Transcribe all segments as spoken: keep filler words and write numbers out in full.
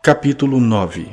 Capítulo nove.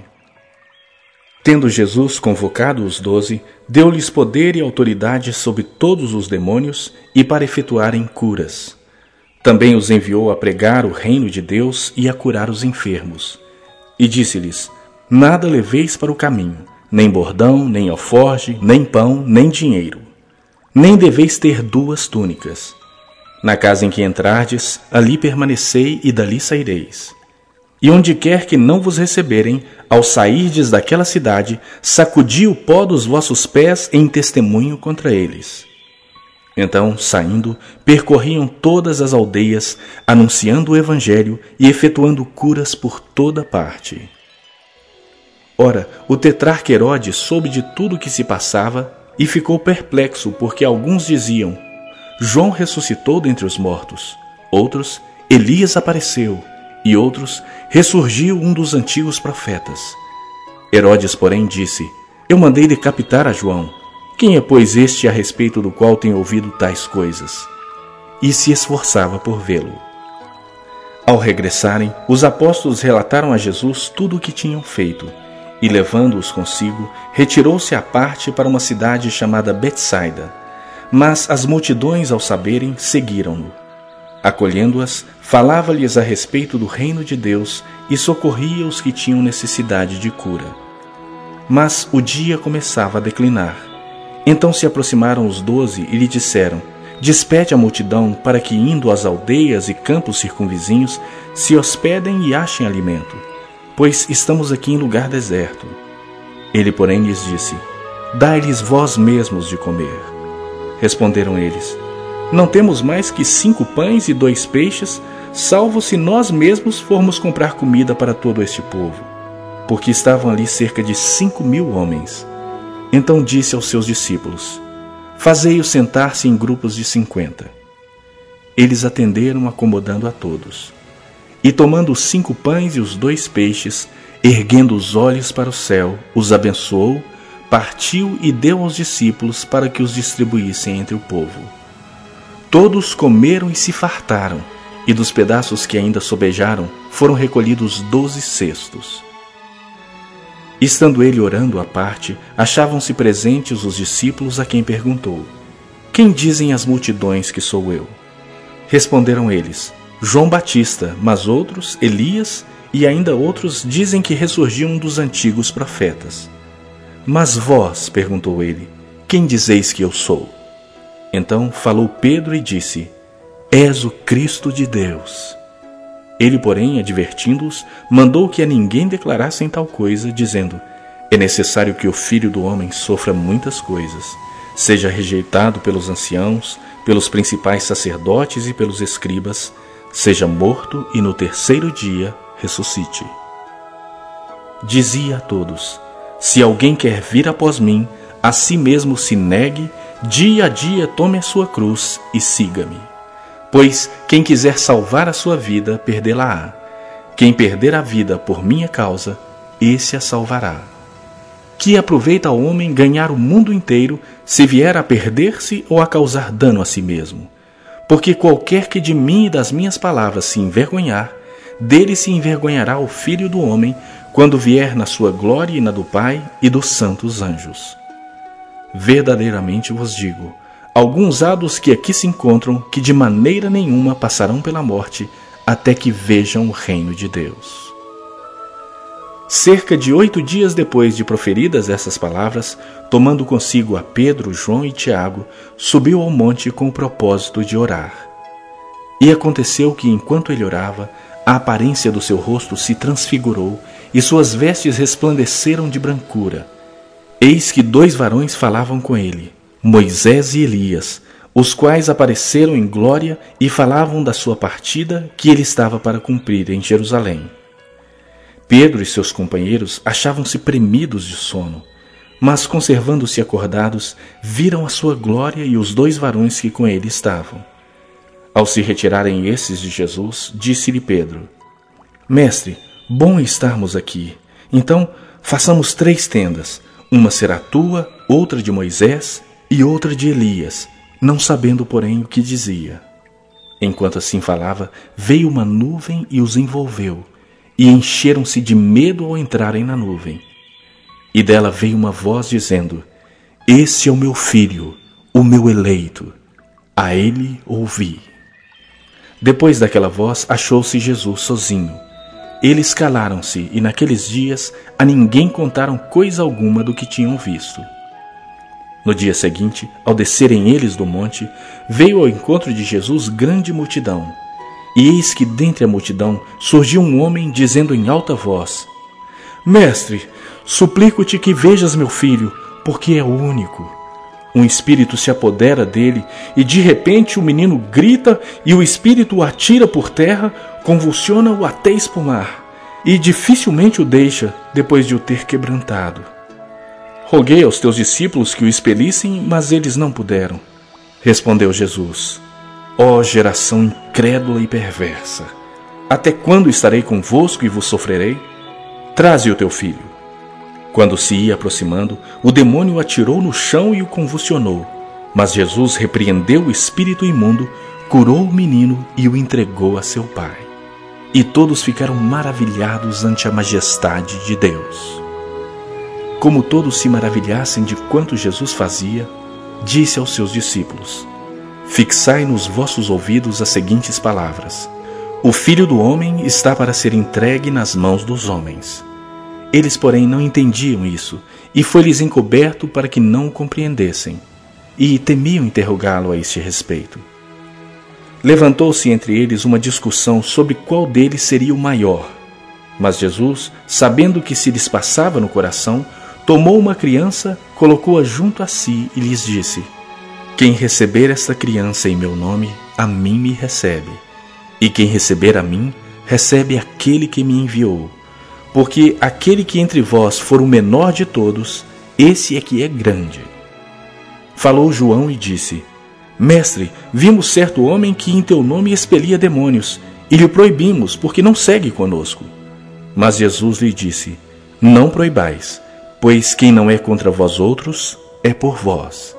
Tendo Jesus convocado os doze, deu-lhes poder e autoridade sobre todos os demônios e para efetuarem curas. Também os enviou a pregar o reino de Deus e a curar os enfermos. E disse-lhes: Nada leveis para o caminho, nem bordão, nem alforge, nem pão, nem dinheiro. Nem deveis ter duas túnicas. Na casa em que entrardes, ali permanecei e dali saireis. E onde quer que não vos receberem, ao sairdes daquela cidade, sacudi o pó dos vossos pés em testemunho contra eles. Então, saindo, percorriam todas as aldeias, anunciando o evangelho e efetuando curas por toda parte. Ora, o tetrarca Herodes soube de tudo o que se passava e ficou perplexo, porque alguns diziam: João ressuscitou dentre os mortos, outros, Elias apareceu, e outros, ressurgiu um dos antigos profetas. Herodes, porém, disse: Eu mandei decapitar a João. Quem é, pois, este a respeito do qual tenho ouvido tais coisas? E se esforçava por vê-lo. Ao regressarem, os apóstolos relataram a Jesus tudo o que tinham feito, e, levando-os consigo, retirou-se à parte para uma cidade chamada Betsaida. Mas as multidões, ao saberem, seguiram-no. Acolhendo-as, falava-lhes a respeito do reino de Deus e socorria os que tinham necessidade de cura. Mas o dia começava a declinar. Então se aproximaram os doze e lhe disseram: Despede a multidão para que, indo às aldeias e campos circunvizinhos, se hospedem e achem alimento, pois estamos aqui em lugar deserto. Ele, porém, lhes disse: Dai-lhes vós mesmos de comer. Responderam eles: Não temos mais que cinco pães e dois peixes, salvo se nós mesmos formos comprar comida para todo este povo. Porque estavam ali cerca de cinco mil homens. Então disse aos seus discípulos: Fazei-os sentar-se em grupos de cinquenta. Eles atenderam, acomodando a todos. E tomando os cinco pães e os dois peixes, erguendo os olhos para o céu, os abençoou, partiu e deu aos discípulos para que os distribuíssem entre o povo. Todos comeram e se fartaram, e dos pedaços que ainda sobejaram, foram recolhidos doze cestos. Estando ele orando à parte, achavam-se presentes os discípulos, a quem perguntou: Quem dizem as multidões que sou eu? Responderam eles: João Batista, mas outros, Elias, e ainda outros dizem que ressurgiu um dos antigos profetas. Mas vós, perguntou ele, quem dizeis que eu sou? Então falou Pedro e disse: És o Cristo de Deus. Ele, porém, advertindo-os, mandou que a ninguém declarassem tal coisa, dizendo: É necessário que o Filho do Homem sofra muitas coisas, seja rejeitado pelos anciãos, pelos principais sacerdotes e pelos escribas, seja morto e no terceiro dia ressuscite. Dizia a todos: Se alguém quer vir após mim, a si mesmo se negue, dia a dia tome a sua cruz e siga-me. Pois quem quiser salvar a sua vida, perdê-la-á. Quem perder a vida por minha causa, esse a salvará. Que aproveita ao homem ganhar o mundo inteiro, se vier a perder-se ou a causar dano a si mesmo? Porque qualquer que de mim e das minhas palavras se envergonhar, dele se envergonhará o Filho do Homem, quando vier na sua glória e na do Pai e dos santos anjos. Verdadeiramente vos digo, alguns há dos que aqui se encontram que de maneira nenhuma passarão pela morte até que vejam o reino de Deus. Cerca de oito dias depois de proferidas essas palavras, tomando consigo a Pedro, João e Tiago, subiu ao monte com o propósito de orar. E aconteceu que, enquanto ele orava, a aparência do seu rosto se transfigurou e suas vestes resplandeceram de brancura. Eis que dois varões falavam com ele, Moisés e Elias, os quais apareceram em glória e falavam da sua partida que ele estava para cumprir em Jerusalém. Pedro e seus companheiros achavam-se premidos de sono, mas, conservando-se acordados, viram a sua glória e os dois varões que com ele estavam. Ao se retirarem esses de Jesus, disse-lhe Pedro: Mestre, bom estarmos aqui. Então, façamos três tendas. Uma será tua, outra de Moisés e outra de Elias, não sabendo, porém, o que dizia. Enquanto assim falava, veio uma nuvem e os envolveu, e encheram-se de medo ao entrarem na nuvem. E dela veio uma voz dizendo: Esse é o meu filho, o meu eleito. A ele ouvi. Depois daquela voz, achou-se Jesus sozinho. Eles calaram-se, e naqueles dias a ninguém contaram coisa alguma do que tinham visto. No dia seguinte, ao descerem eles do monte, veio ao encontro de Jesus grande multidão. E eis que dentre a multidão surgiu um homem dizendo em alta voz: Mestre, suplico-te que vejas meu filho, porque é único. Um espírito se apodera dele, e de repente o menino grita, e o espírito o atira por terra, convulsiona-o até espumar, e dificilmente o deixa, depois de o ter quebrantado. Roguei aos teus discípulos que o expelissem, mas eles não puderam. Respondeu Jesus: Ó geração incrédula e perversa, até quando estarei convosco e vos sofrerei? Traze o teu filho. Quando se ia aproximando, o demônio o atirou no chão e o convulsionou. Mas Jesus repreendeu o espírito imundo, curou o menino e o entregou a seu pai. E todos ficaram maravilhados ante a majestade de Deus. Como todos se maravilhassem de quanto Jesus fazia, disse aos seus discípulos: Fixai nos vossos ouvidos as seguintes palavras: O Filho do Homem está para ser entregue nas mãos dos homens. Eles, porém, não entendiam isso, e foi-lhes encoberto para que não o compreendessem, e temiam interrogá-lo a este respeito. Levantou-se entre eles uma discussão sobre qual deles seria o maior. Mas Jesus, sabendo o que se lhes passava no coração, tomou uma criança, colocou-a junto a si e lhes disse: Quem receber esta criança em meu nome, a mim me recebe. E quem receber a mim, recebe aquele que me enviou. Porque aquele que entre vós for o menor de todos, esse é que é grande. Falou João e disse: Mestre, vimos certo homem que em teu nome expelia demônios, e lhe proibimos, porque não segue conosco. Mas Jesus lhe disse: Não proibais, pois quem não é contra vós outros, é por vós.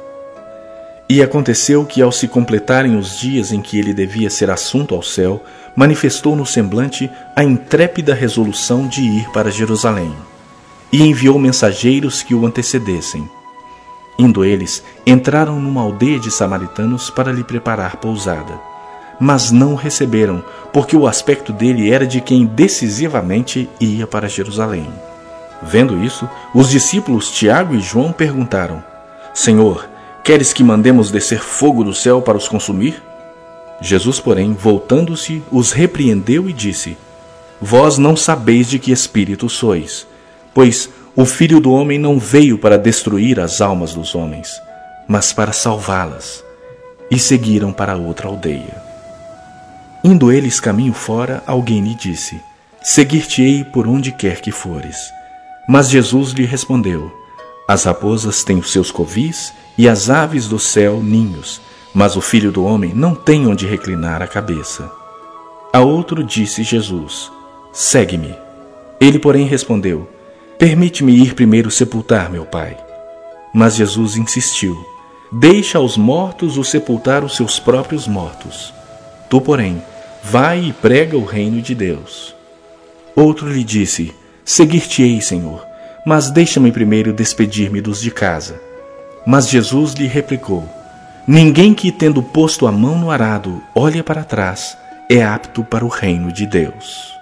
E aconteceu que, ao se completarem os dias em que ele devia ser assunto ao céu, manifestou no semblante a intrépida resolução de ir para Jerusalém, e enviou mensageiros que o antecedessem. Indo eles, entraram numa aldeia de samaritanos para lhe preparar pousada. Mas não o receberam, porque o aspecto dele era de quem decisivamente ia para Jerusalém. Vendo isso, os discípulos Tiago e João perguntaram: Senhor, queres que mandemos descer fogo do céu para os consumir? Jesus, porém, voltando-se, os repreendeu e disse: Vós não sabeis de que espírito sois, pois o Filho do Homem não veio para destruir as almas dos homens, mas para salvá-las. E seguiram para outra aldeia. Indo eles caminho fora, alguém lhe disse: Seguir-te-ei por onde quer que fores. Mas Jesus lhe respondeu: As raposas têm os seus covis, e as aves do céu ninhos, mas o Filho do Homem não tem onde reclinar a cabeça. A outro disse Jesus: Segue-me. Ele, porém, respondeu: Permite-me ir primeiro sepultar meu pai. Mas Jesus insistiu: Deixa aos mortos o sepultar os seus próprios mortos. Tu, porém, vai e prega o reino de Deus. Outro lhe disse: Seguir-te-ei, Senhor, mas deixa-me primeiro despedir-me dos de casa. Mas Jesus lhe replicou: Ninguém que, tendo posto a mão no arado, olha para trás, é apto para o reino de Deus.